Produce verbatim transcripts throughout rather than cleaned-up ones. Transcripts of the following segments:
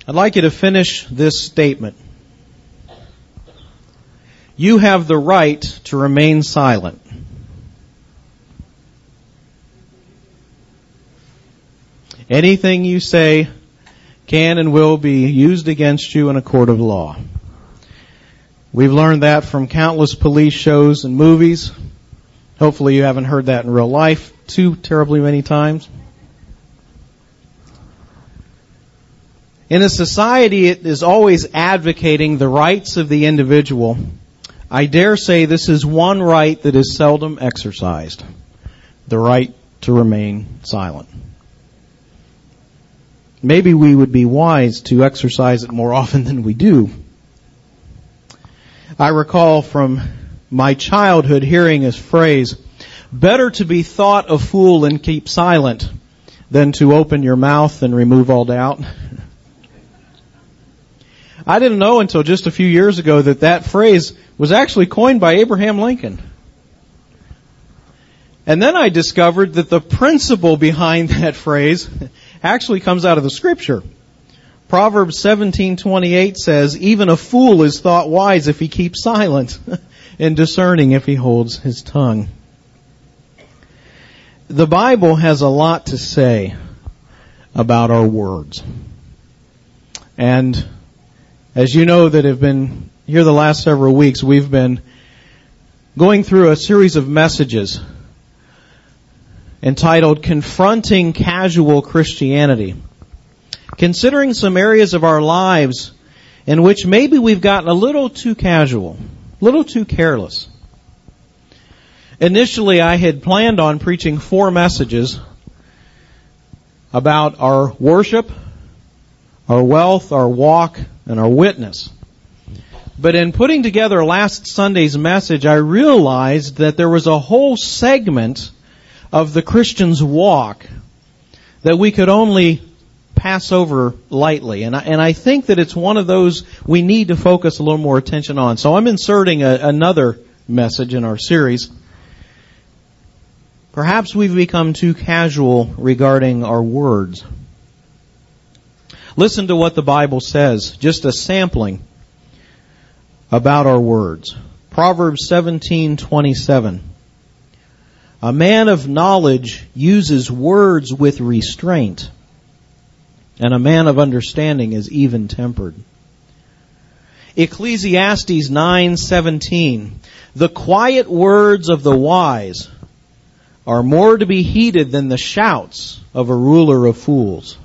I'd like you to finish this statement. You have the right to remain silent. Anything you say can and will be used against you in a court of law. We've learned that from countless police shows and movies. Hopefully you haven't heard that in real life too terribly many times. In a society that is always advocating the rights of the individual, I dare say this is one right that is seldom exercised. The right to remain silent. Maybe we would be wise to exercise it more often than we do. I recall from my childhood hearing this phrase, better to be thought a fool and keep silent than to open your mouth and remove all doubt. I didn't know until just a few years ago that that phrase was actually coined by Abraham Lincoln. And then I discovered that the principle behind that phrase actually comes out of the Scripture. Proverbs seventeen twenty-eight says, even a fool is thought wise if he keeps silent, and discerning if he holds his tongue. The Bible has a lot to say about our words. And as you know that have been here the last several weeks, we've been going through a series of messages entitled Confronting Casual Christianity, considering some areas of our lives in which maybe we've gotten a little too casual, a little too careless. Initially, I had planned on preaching four messages about our worship, our wealth, our walk, and our witness. But in putting together last Sunday's message, I realized that there was a whole segment of the Christian's walk that we could only pass over lightly. And I, and I think that it's one of those we need to focus a little more attention on. So I'm inserting a, another message in our series. Perhaps we've become too casual regarding our words. Listen to what the Bible says, just a sampling about our words. Proverbs seventeen twenty-seven. A man of knowledge uses words with restraint, and a man of understanding is even-tempered. Ecclesiastes nine seventeen. The quiet words of the wise are more to be heeded than the shouts of a ruler of fools.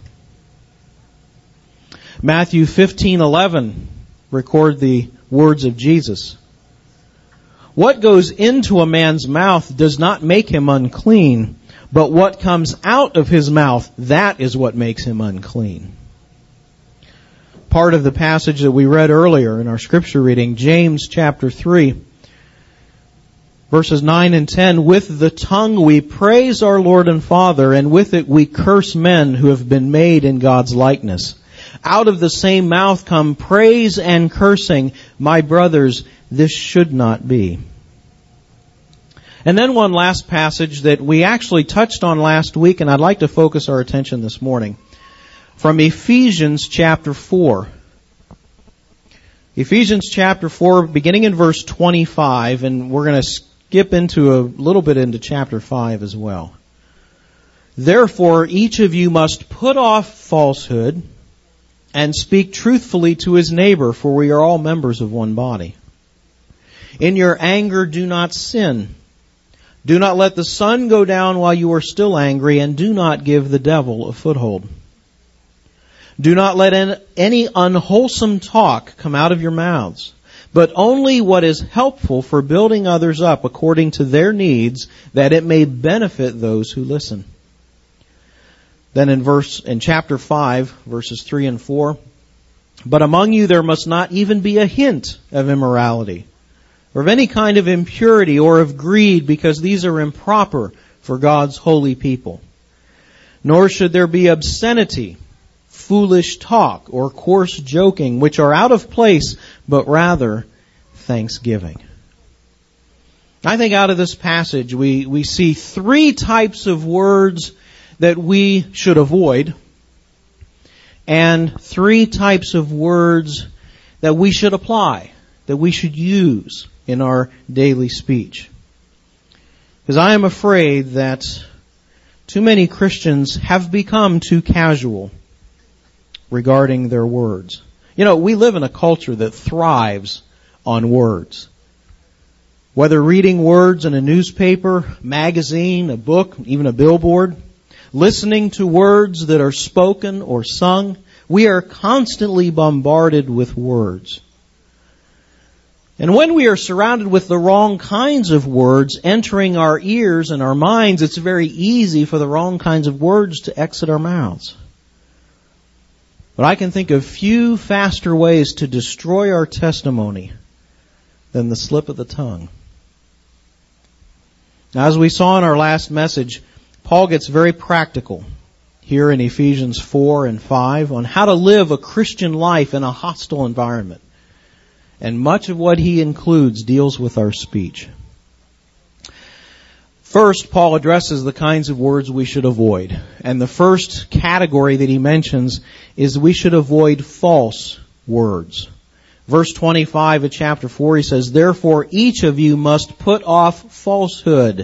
Matthew fifteen eleven record the words of Jesus. What goes into a man's mouth does not make him unclean, but what comes out of his mouth, that is what makes him unclean. Part of the passage that we read earlier in our scripture reading, James chapter three, verses nine and ten, with the tongue we praise our Lord and Father, and with it we curse men who have been made in God's likeness. Out of the same mouth come praise and cursing. My brothers, this should not be. And then one last passage that we actually touched on last week, and I'd like to focus our attention this morning. From Ephesians chapter four. Ephesians chapter four, beginning in verse twenty-five, and we're going to skip into a little bit into chapter five as well. Therefore, each of you must put off falsehood and speak truthfully to his neighbor, for we are all members of one body. In your anger, do not sin. Do not let the sun go down while you are still angry, and do not give the devil a foothold. Do not let any unwholesome talk come out of your mouths, but only what is helpful for building others up according to their needs, that it may benefit those who listen. Then in verse, in chapter five, verses three and four, but among you there must not even be a hint of immorality, or of any kind of impurity, or of greed, because these are improper for God's holy people. Nor should there be obscenity, foolish talk, or coarse joking, which are out of place, but rather thanksgiving. I think out of this passage we, we see three types of words that we should avoid, and three types of words that we should apply, that we should use in our daily speech. Because I am afraid that too many Christians have become too casual regarding their words. You know, we live in a culture that thrives on words. Whether reading words in a newspaper, magazine, a book, even a billboard, listening to words that are spoken or sung, we are constantly bombarded with words. And when we are surrounded with the wrong kinds of words entering our ears and our minds, it's very easy for the wrong kinds of words to exit our mouths. But I can think of few faster ways to destroy our testimony than the slip of the tongue. Now, as we saw in our last message, Paul gets very practical here in Ephesians four and five on how to live a Christian life in a hostile environment. And much of what he includes deals with our speech. First, Paul addresses the kinds of words we should avoid. And the first category that he mentions is we should avoid false words. Verse twenty-five of chapter four, he says, "Therefore each of you must put off falsehood."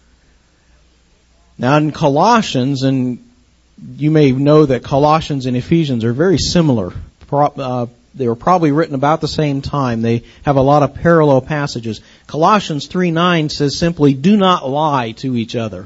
Now in Colossians, and you may know that Colossians and Ephesians are very similar. Uh, they were probably written about the same time. They have a lot of parallel passages. Colossians three nine says simply, "Do not lie to each other."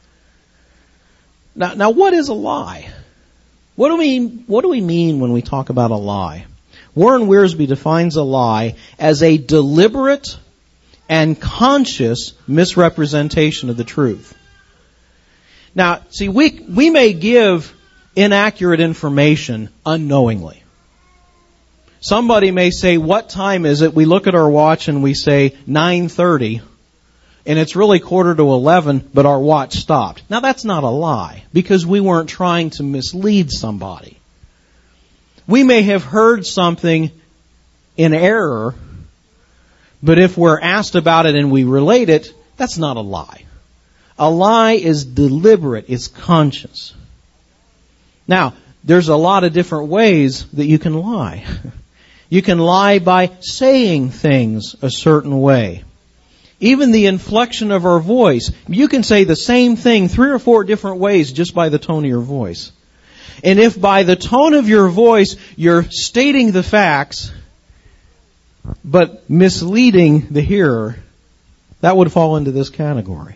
Now, now what is a lie? What do we, what do we mean when we talk about a lie? Warren Wiersbe defines a lie as a deliberate and conscious misrepresentation of the truth. Now, see, we, we may give inaccurate information unknowingly. Somebody may say, "What time is it?" We look at our watch and we say nine thirty, and it's really quarter to eleven, but our watch stopped. Now that's not a lie, because we weren't trying to mislead somebody. We may have heard something in error, but if we're asked about it and we relate it, that's not a lie. A lie is deliberate, it's conscious. Now, there's a lot of different ways that you can lie. You can lie by saying things a certain way. Even the inflection of our voice. You can say the same thing three or four different ways just by the tone of your voice. And if by the tone of your voice you're stating the facts, but misleading the hearer, that would fall into this category.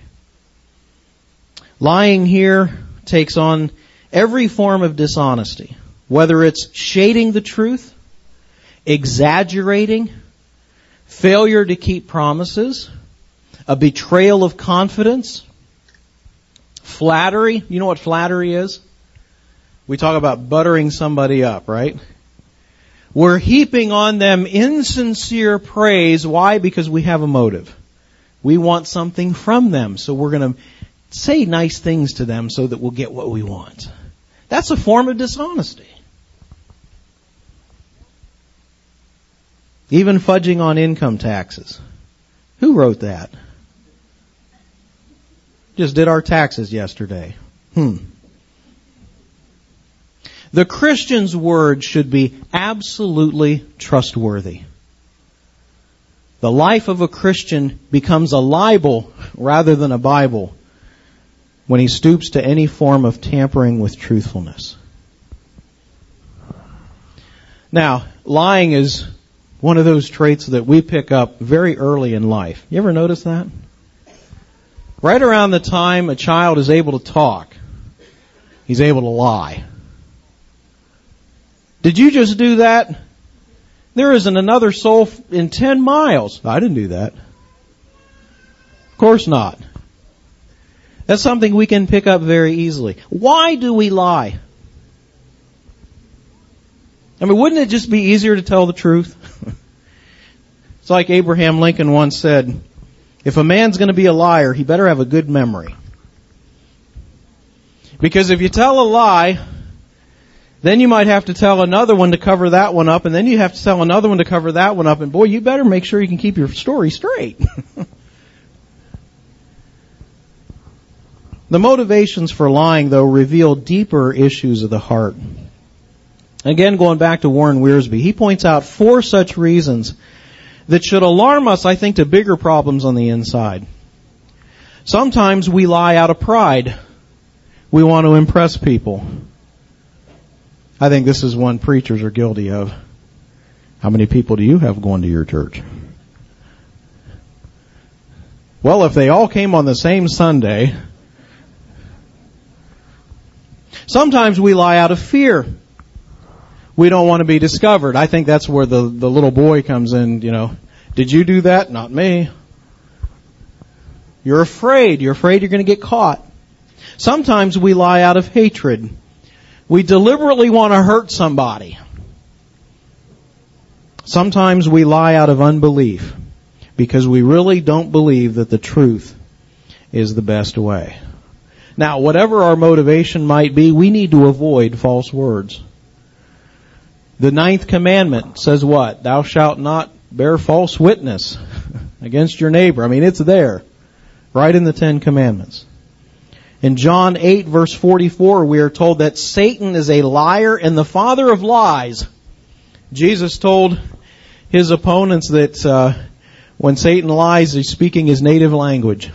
Lying here takes on every form of dishonesty, whether it's shading the truth, exaggerating, failure to keep promises, a betrayal of confidence, flattery. You know what flattery is? We talk about buttering somebody up, right? We're heaping on them insincere praise. Why? Because we have a motive. We want something from them, so we're going to say nice things to them so that we'll get what we want. That's a form of dishonesty. Even fudging on income taxes. Who wrote that? Just did our taxes yesterday. Hmm. The Christian's word should be absolutely trustworthy. The life of a Christian becomes a libel rather than a Bible when he stoops to any form of tampering with truthfulness. Now, lying is one of those traits that we pick up very early in life. You ever notice that? Right around the time a child is able to talk, he's able to lie. Did you just do that? There isn't another soul in ten miles. I didn't do that. Of course not. That's something we can pick up very easily. Why do we lie? I mean, wouldn't it just be easier to tell the truth? It's like Abraham Lincoln once said, if a man's going to be a liar, he better have a good memory. Because if you tell a lie, then you might have to tell another one to cover that one up, and then you have to tell another one to cover that one up, and boy, you better make sure you can keep your story straight. The motivations for lying, though, reveal deeper issues of the heart. Again, going back to Warren Wiersbe, he points out four such reasons that should alarm us, I think, to bigger problems on the inside. Sometimes we lie out of pride. We want to impress people. I think this is one preachers are guilty of. How many people do you have going to your church? Well, if they all came on the same Sunday. Sometimes we lie out of fear. We don't want to be discovered. I think that's where the, the little boy comes in, you know. Did you do that? Not me. You're afraid. You're afraid you're going to get caught. Sometimes we lie out of hatred. We deliberately want to hurt somebody. Sometimes we lie out of unbelief because we really don't believe that the truth is the best way. Now, whatever our motivation might be, we need to avoid false words. The ninth commandment says what? Thou shalt not bear false witness against your neighbor. I mean, it's there, right in the Ten Commandments. In John eight, verse forty-four, we are told that Satan is a liar and the father of lies. Jesus told his opponents that uh, when Satan lies, he's speaking his native language.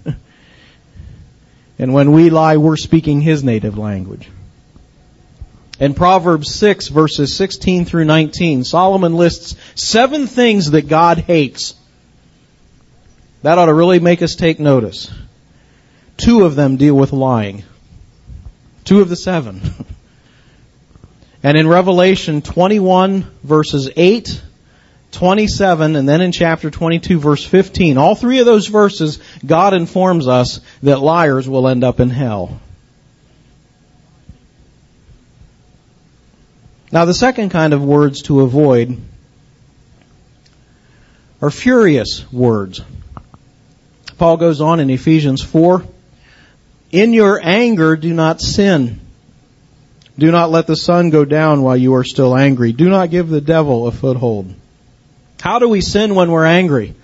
And when we lie, we're speaking his native language. In Proverbs six, verses sixteen through nineteen, Solomon lists seven things that God hates. That ought to really make us take notice. Two of them deal with lying. Two of the seven. And in Revelation twenty-one, verses eight, twenty-seven, and then in chapter twenty-two, verse fifteen, all three of those verses, God informs us that liars will end up in hell. Now, the second kind of words to avoid are furious words. Paul goes on in Ephesians four, in your anger do not sin. Do not let the sun go down while you are still angry. Do not give the devil a foothold. How do we sin when we're angry?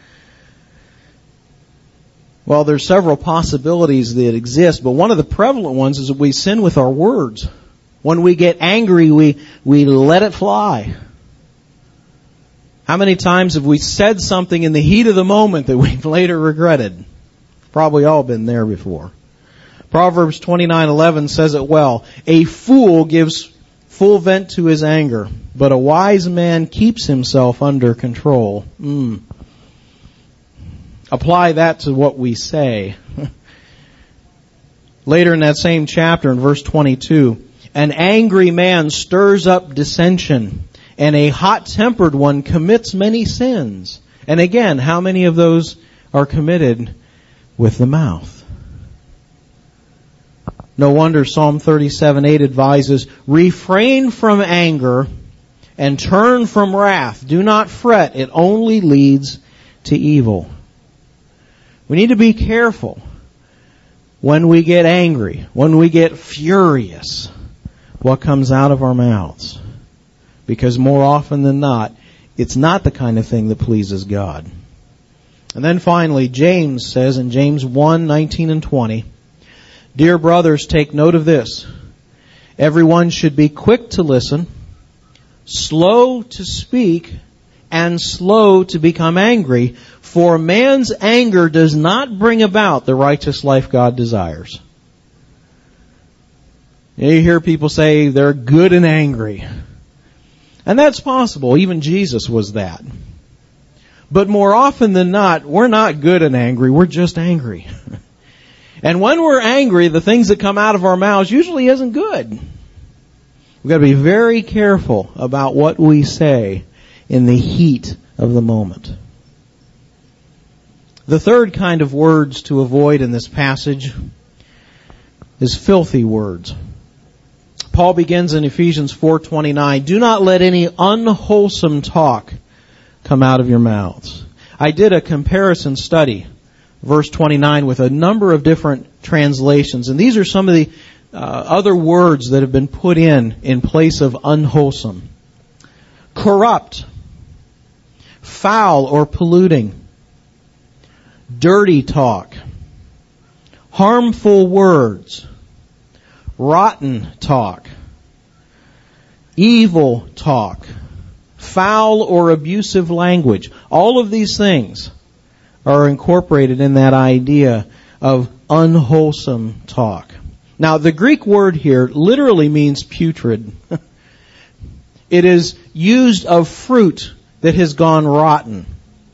Well, there's several possibilities that exist, but one of the prevalent ones is that we sin with our words. When we get angry, we, we let it fly. How many times have we said something in the heat of the moment that we've later regretted? Probably all been there before. Proverbs twenty-nine eleven says it well. A fool gives full vent to his anger, but a wise man keeps himself under control. Mm. Apply that to what we say. Later in that same chapter, in verse twenty-two, an angry man stirs up dissension, and a hot-tempered one commits many sins. And again, how many of those are committed with the mouth? No wonder Psalm thirty-seven eight advises, refrain from anger and turn from wrath. Do not fret. It only leads to evil. We need to be careful when we get angry, when we get furious, what comes out of our mouths. Because more often than not, it's not the kind of thing that pleases God. And then finally, James says in James one nineteen and twenty, dear brothers, take note of this. Everyone should be quick to listen, slow to speak, and slow to become angry, for man's anger does not bring about the righteous life God desires. You hear people say they're good and angry. And that's possible. Even Jesus was that. But more often than not, we're not good and angry. We're just angry. And when we're angry, the things that come out of our mouths usually isn't good. We've got to be very careful about what we say in the heat of the moment. The third kind of words to avoid in this passage is filthy words. Paul begins in Ephesians four twenty-nine, do not let any unwholesome talk come out of your mouths. I did a comparison study, verse twenty-nine, with a number of different translations. And these are some of the uh, other words that have been put in in place of unwholesome. Corrupt, foul or polluting, dirty talk, harmful words, rotten talk, evil talk, foul or abusive language. All of these things are incorporated in that idea of unwholesome talk. Now, the Greek word here literally means putrid. It is used of fruit that has gone rotten.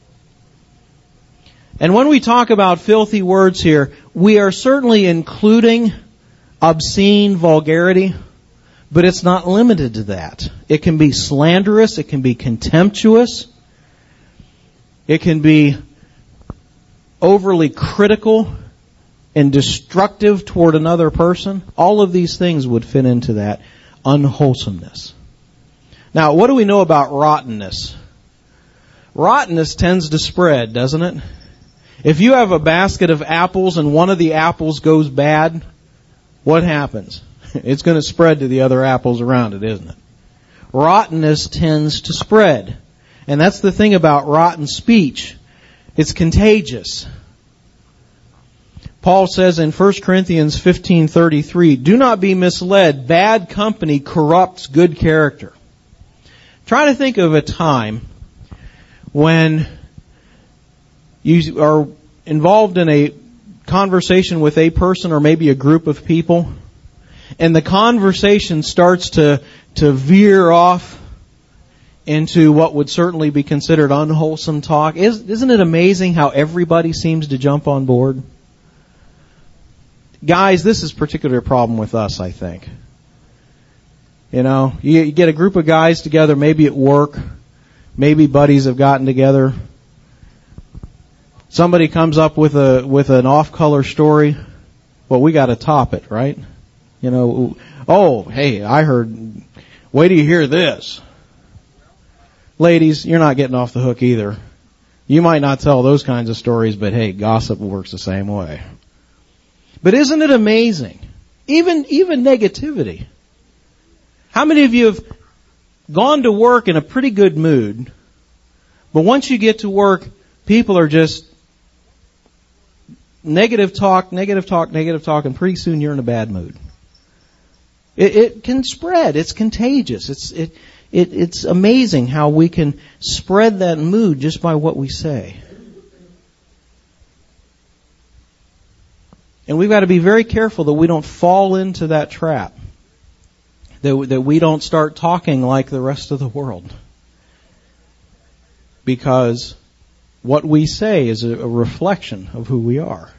And when we talk about filthy words here, we are certainly including obscene vulgarity, but it's not limited to that. It can be slanderous, it can be contemptuous, it can be overly critical and destructive toward another person. All of these things would fit into that unwholesomeness. Now, what do we know about rottenness? Rottenness tends to spread, doesn't it? If you have a basket of apples and one of the apples goes bad, what happens? It's going to spread to the other apples around it, isn't it? Rottenness tends to spread. And that's the thing about rotten speech. It's contagious. Paul says in First Corinthians fifteen thirty-three, "Do not be misled. Bad company corrupts good character." Try to think of a time when you are involved in a conversation with a person or maybe a group of people, and the conversation starts to, to veer off into what would certainly be considered unwholesome talk. Is, isn't it amazing how everybody seems to jump on board? Guys, this is particularly a problem with us, I think. You know, you, you get a group of guys together, maybe at work, maybe buddies have gotten together. Somebody comes up with a with an off-color story. Well, we got to top it, right? You know, oh, hey, I heard. Wait till you hear this. Ladies, you're not getting off the hook either. You might not tell those kinds of stories, but hey, gossip works the same way. But isn't it amazing? Even even negativity. How many of you have gone to work in a pretty good mood, but once you get to work, people are just negative talk, negative talk, negative talk, and pretty soon you're in a bad mood. It, it can spread. It's contagious. It's it, it it's amazing how we can spread that mood just by what we say. And we've got to be very careful that we don't fall into that trap. That, that we don't start talking like the rest of the world. Because what we say is a, a reflection of who we are.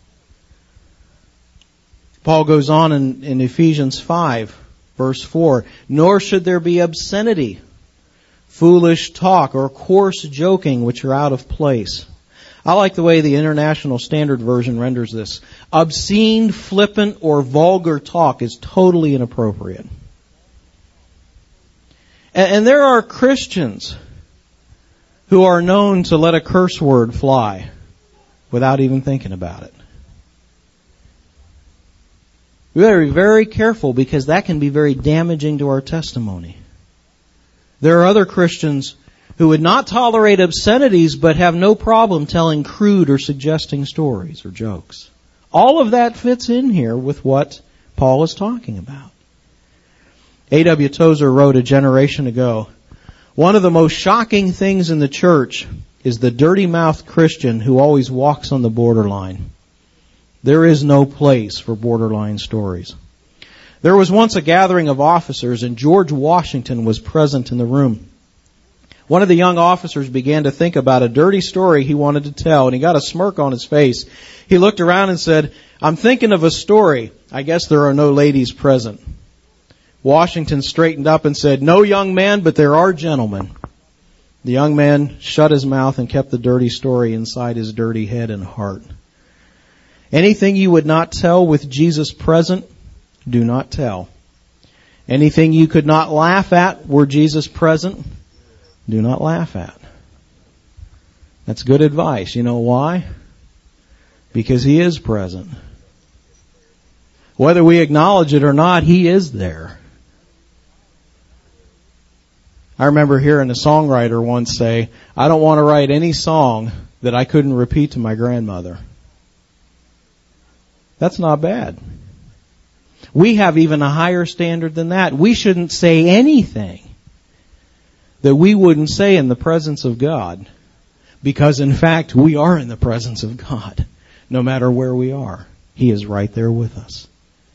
Paul goes on in, in Ephesians five, verse four, "Nor should there be obscenity, foolish talk, or coarse joking which are out of place." I like the way the International Standard Version renders this. Obscene, flippant, or vulgar talk is totally inappropriate. And, and there are Christians who are known to let a curse word fly without even thinking about it. We better be very careful because that can be very damaging to our testimony. There are other Christians who would not tolerate obscenities but have no problem telling crude or suggesting stories or jokes. All of that fits in here with what Paul is talking about. A W Tozer wrote a generation ago, "One of the most shocking things in the church is the dirty-mouthed Christian who always walks on the borderline. There is no place for borderline stories." There was once a gathering of officers, and George Washington was present in the room. One of the young officers began to think about a dirty story he wanted to tell, and he got a smirk on his face. He looked around and said, "I'm thinking of a story. I guess there are no ladies present." Washington straightened up and said, "No, young man, but there are gentlemen." The young man shut his mouth and kept the dirty story inside his dirty head and heart. Anything you would not tell with Jesus present, do not tell. Anything you could not laugh at were Jesus present, do not laugh at. That's good advice. You know why? Because He is present. Whether we acknowledge it or not, He is there. I remember hearing a songwriter once say, "I don't want to write any song that I couldn't repeat to my grandmother." That's not bad. We have even a higher standard than that. We shouldn't say anything that we wouldn't say in the presence of God, because in fact we are in the presence of God. No matter where we are, He is right there with us.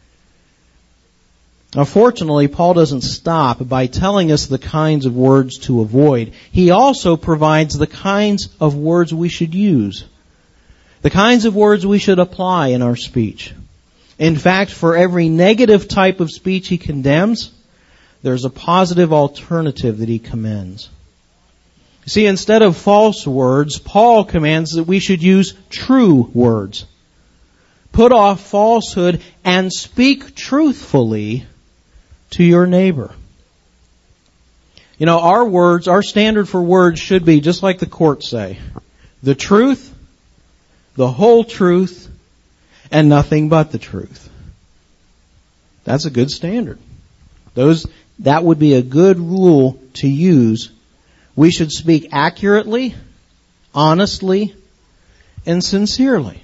Now, fortunately, Paul doesn't stop by telling us the kinds of words to avoid. He also provides the kinds of words we should use, the kinds of words we should apply in our speech. In fact, for every negative type of speech he condemns, there's a positive alternative that he commends. See, instead of false words, Paul commands that we should use true words. Put off falsehood and speak truthfully to your neighbor. You know, our words, our standard for words should be, just like the courts say, the truth, the whole truth, and nothing but the truth. That's a good standard. Those, that would be a good rule to use. We should speak accurately, honestly, and sincerely.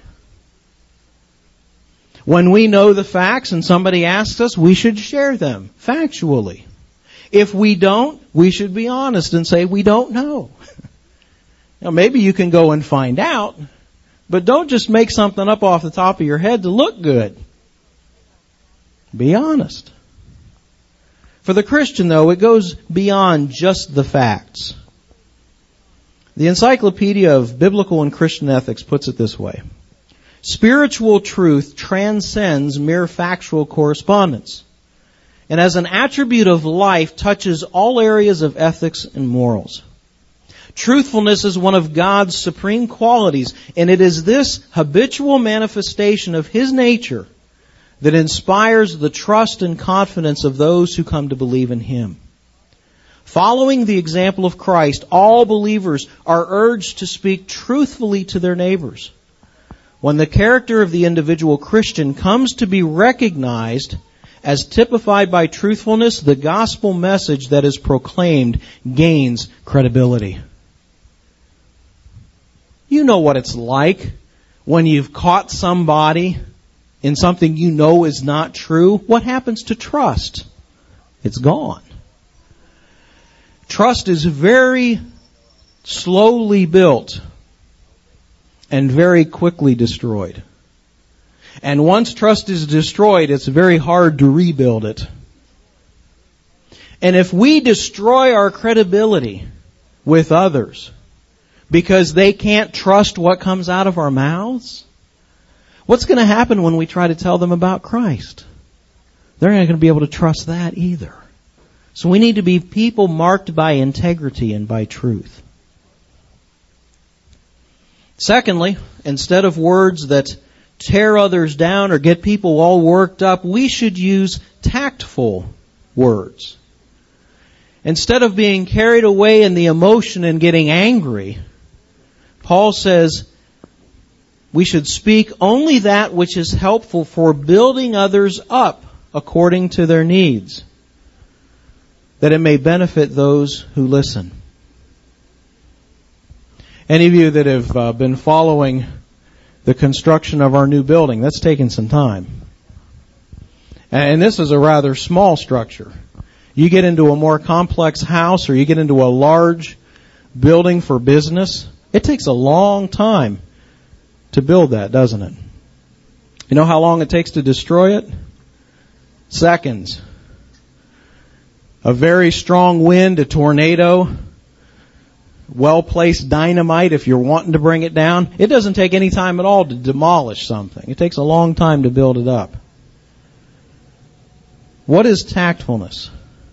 When we know the facts and somebody asks us, we should share them factually. If we don't, we should be honest and say we don't know. Now, maybe you can go and find out, but don't just make something up off the top of your head to look good. Be honest. For the Christian, though, it goes beyond just the facts. The Encyclopedia of Biblical and Christian Ethics puts it this way: spiritual truth transcends mere factual correspondence, and as an attribute of life touches all areas of ethics and morals. Truthfulness is one of God's supreme qualities, and it is this habitual manifestation of His nature that inspires the trust and confidence of those who come to believe in Him. Following the example of Christ, all believers are urged to speak truthfully to their neighbors. When the character of the individual Christian comes to be recognized as typified by truthfulness, the gospel message that is proclaimed gains credibility. You know what it's like when you've caught somebody in something you know is not true. What happens to trust? It's gone. Trust is very slowly built and very quickly destroyed. And once trust is destroyed, it's very hard to rebuild it. And if we destroy our credibility with others because they can't trust what comes out of our mouths, what's going to happen when we try to tell them about Christ? They're not going to be able to trust that either. So we need to be people marked by integrity and by truth. Secondly, instead of words that tear others down or get people all worked up, we should use tactful words. Instead of being carried away in the emotion and getting angry, Paul says we should speak only that which is helpful for building others up according to their needs, that it may benefit those who listen. Any of you that have uh, been following the construction of our new building, that's taken some time. And this is a rather small structure. You get into a more complex house or you get into a large building for business, it takes a long time to build that, doesn't it? You know how long it takes to destroy it? Seconds. A very strong wind, a tornado, well-placed dynamite, if you're wanting to bring it down, it doesn't take any time at all to demolish something. It takes a long time to build it up. What is tactfulness?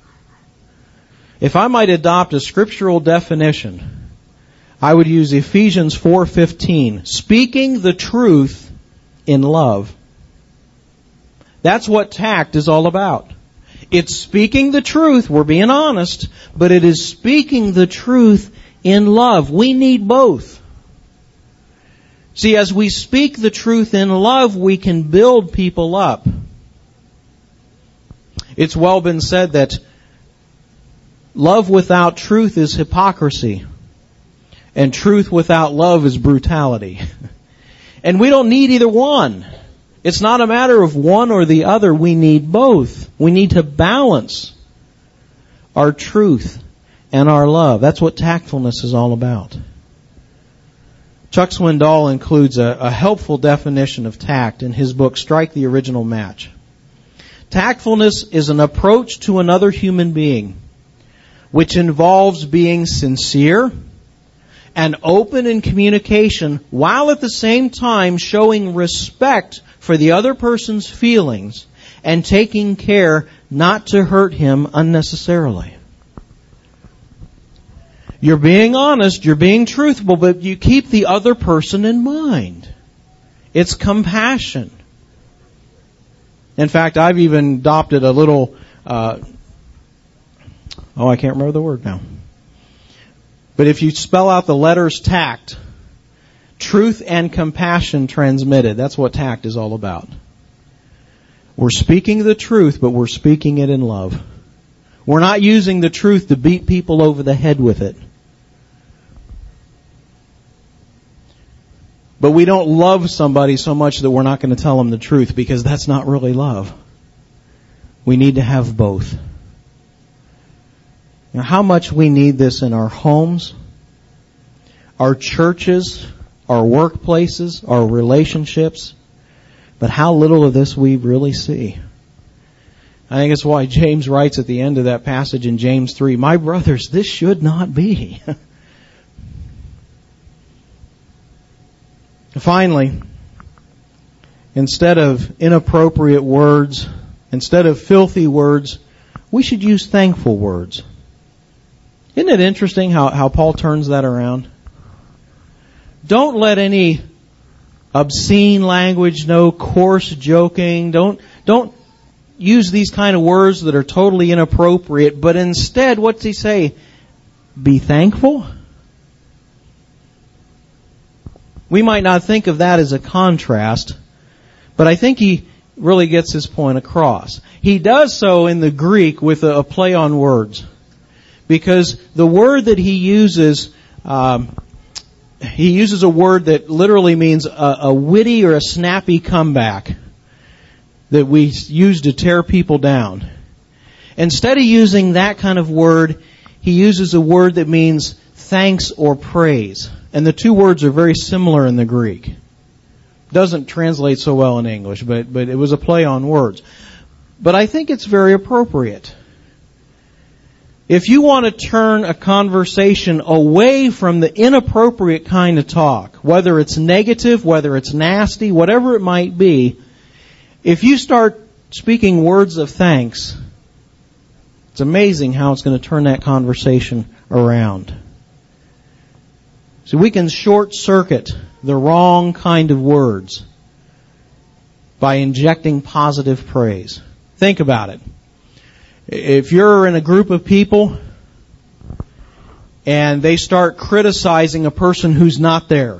If I might adopt a scriptural definition, I would use Ephesians four fifteen, speaking the truth in love. That's what tact is all about. It's speaking the truth, we're being honest, but it is speaking the truth in love. We need both. See, as we speak the truth in love, we can build people up. It's well been said that love without truth is hypocrisy, and truth without love is brutality. And we don't need either one. It's not a matter of one or the other. We need both. We need to balance our truth and our love. That's what tactfulness is all about. Chuck Swindoll includes a, a helpful definition of tact in his book, Strike the Original Match. Tactfulness is an approach to another human being which involves being sincere and open in communication while at the same time showing respect for the other person's feelings and taking care not to hurt him unnecessarily. You're being honest, you're being truthful, but you keep the other person in mind. It's compassion. In fact, I've even adopted a little, uh, oh, I can't remember the word now. But if you spell out the letters tact, truth and compassion transmitted, that's what tact is all about. We're speaking the truth, but we're speaking it in love. We're not using the truth to beat people over the head with it. But we don't love somebody so much that we're not going to tell them the truth, because that's not really love. We need to have both. Now, how much we need this in our homes, our churches, our workplaces, our relationships, but how little of this we really see. I think it's why James writes at the end of that passage in James three, "My brothers, this should not be." Finally, instead of inappropriate words, instead of filthy words, we should use thankful words. Isn't it interesting how, how Paul turns that around? Don't let any obscene language, no coarse joking, don't, don't use these kind of words that are totally inappropriate, but instead, what's he say? Be thankful. We might not think of that as a contrast, but I think he really gets his point across. He does so in the Greek with a, a play on words, because the word that he uses, um, he uses a word that literally means a, a witty or a snappy comeback that we use to tear people down. Instead of using that kind of word, he uses a word that means thanks or praise. And the two words are very similar in the Greek. Doesn't translate so well in English, but, but it was a play on words. But I think it's very appropriate. If you want to turn a conversation away from the inappropriate kind of talk, whether it's negative, whether it's nasty, whatever it might be, if you start speaking words of thanks, it's amazing how it's going to turn that conversation around. So we can short-circuit the wrong kind of words by injecting positive praise. Think about it. If you're in a group of people and they start criticizing a person who's not there,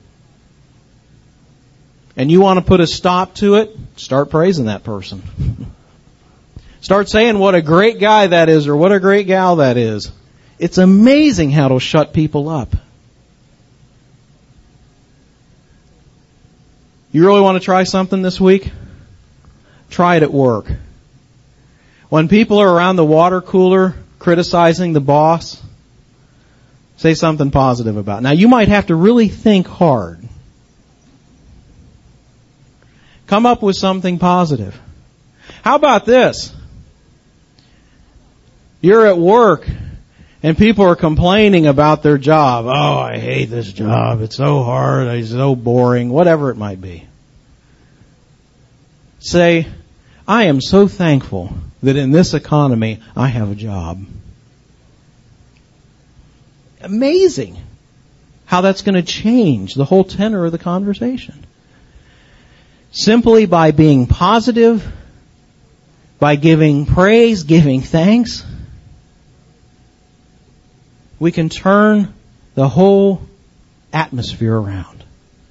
and you want to put a stop to it, start praising that person. Start saying what a great guy that is or what a great gal that is. It's amazing how it'll shut people up. You really want to try something this week? Try it at work. When people are around the water cooler criticizing the boss, say something positive about it. Now, you might have to really think hard. Come up with something positive. How about this? You're at work and people are complaining about their job. Oh, I hate this job. It's so hard. It's so boring. Whatever it might be. Say, I am so thankful that in this economy I have a job. Amazing how that's going to change the whole tenor of the conversation. Simply by being positive, by giving praise, giving thanks, we can turn the whole atmosphere around.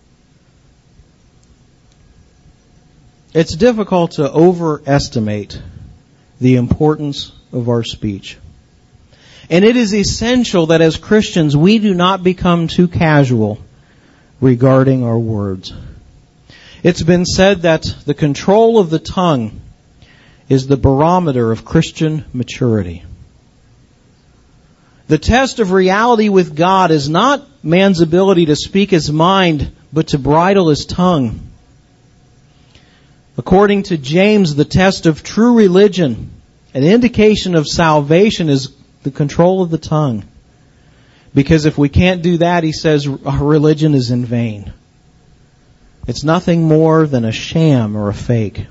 It's difficult to overestimate the importance of our speech. And it is essential that as Christians we do not become too casual regarding our words. It's been said that the control of the tongue is the barometer of Christian maturity. The test of reality with God is not man's ability to speak his mind, but to bridle his tongue. According to James, the test of true religion, an indication of salvation, is the control of the tongue. Because if we can't do that, he says, our religion is in vain. It's nothing more than a sham or a fake.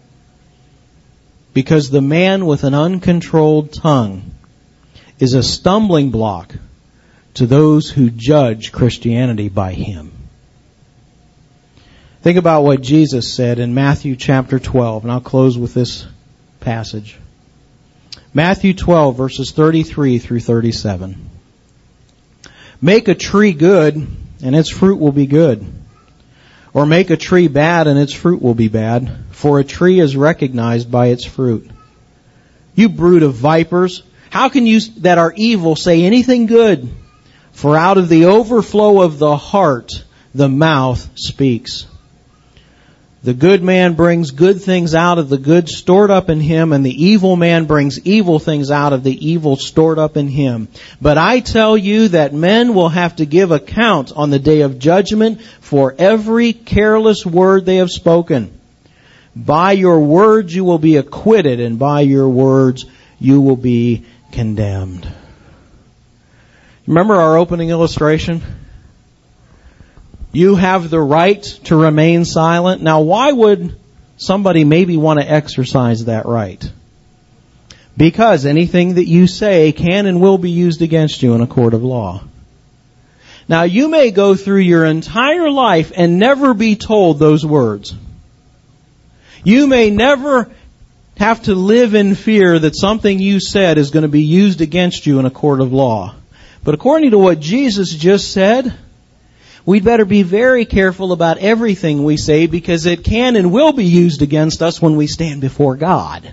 Because the man with an uncontrolled tongue is a stumbling block to those who judge Christianity by him. Think about what Jesus said in Matthew chapter twelve, and I'll close with this passage. Matthew twelve, verses thirty-three through thirty-seven. Make a tree good, and its fruit will be good. Or make a tree bad, and its fruit will be bad. For a tree is recognized by its fruit. You brood of vipers, how can you that are evil say anything good? For out of the overflow of the heart, the mouth speaks. The good man brings good things out of the good stored up in him, and the evil man brings evil things out of the evil stored up in him. But I tell you that men will have to give account on the day of judgment for every careless word they have spoken. By your words you will be acquitted, and by your words you will be condemned. Remember our opening illustration? You have the right to remain silent. Now, why would somebody maybe want to exercise that right? Because anything that you say can and will be used against you in a court of law. Now, you may go through your entire life and never be told those words. You may never have to live in fear that something you said is going to be used against you in a court of law. But according to what Jesus just said, we'd better be very careful about everything we say, because it can and will be used against us when we stand before God.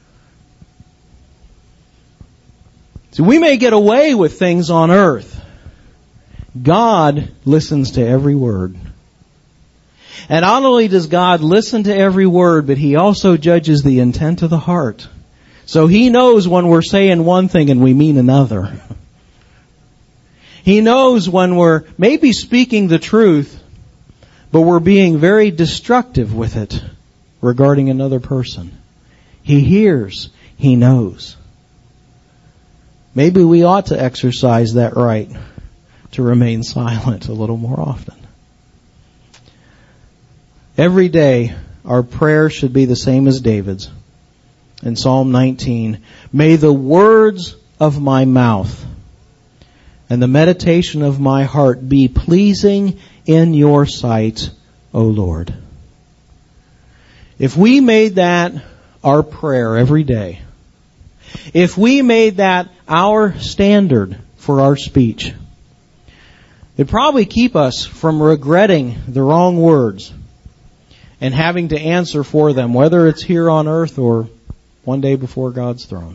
So we may get away with things on earth. God listens to every word. And not only does God listen to every word, but He also judges the intent of the heart. So He knows when we're saying one thing and we mean another. He knows when we're maybe speaking the truth, but we're being very destructive with it regarding another person. He hears. He knows. Maybe we ought to exercise that right to remain silent a little more often. Every day, our prayer should be the same as David's. In Psalm nineteen, may the words of my mouth and the meditation of my heart be pleasing in your sight, O Lord. If we made that our prayer every day, if we made that our standard for our speech, it'd probably keep us from regretting the wrong words and having to answer for them, whether it's here on earth or one day before God's throne.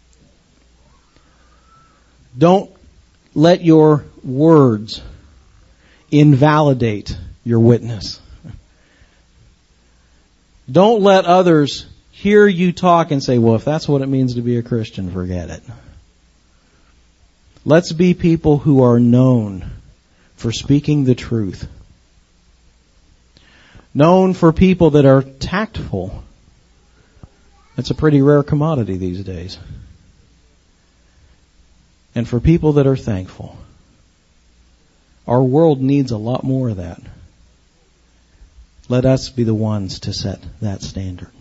Don't let your words invalidate your witness. Don't let others hear you talk and say, well, if that's what it means to be a Christian, forget it. Let's be people who are known for speaking the truth. Known for people that are tactful. That's a pretty rare commodity these days. And for people that are thankful. Our world needs a lot more of that. Let us be the ones to set that standard.